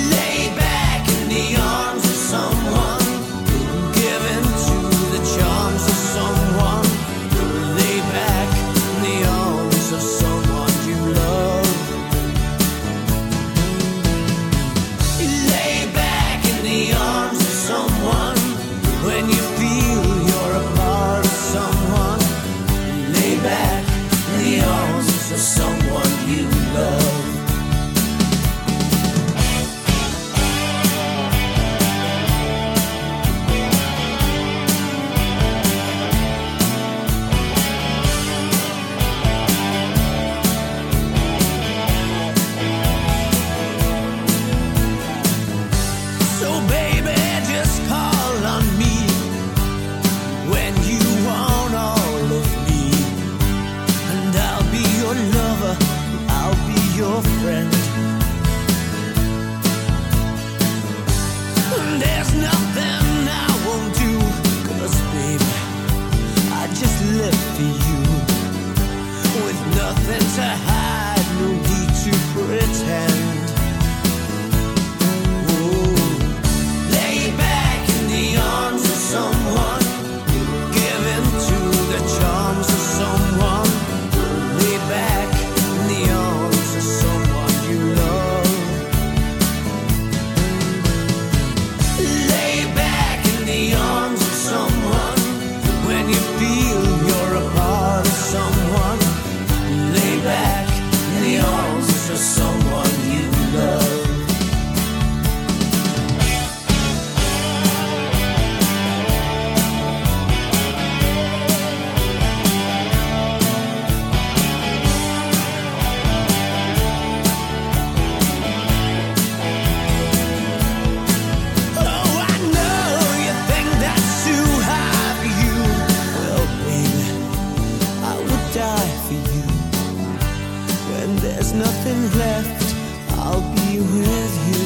Lay back in the arms of someone, give in to the charms of someone. Lay back in the arms of someone you love. Lay back in the arms of someone when you feel you're a part of someone. Lay back in the arms of someone you love. So baby, just call on me when you want all of me, and I'll be your lover, I'll be your friend. There's nothing I won't do, 'cause baby, I just live for you. With nothing to hide, no need to pretend. Lay back in the arms of someone, give in to the charms of someone. Lay back in the arms of someone you love. Lay back in the arms of someone when you feel you're a part of someone. Lay back in the arms of someone you love. Oh, I know you think that's too high for you. Well, baby, I would die for you. When there's nothing left, I'll be with you.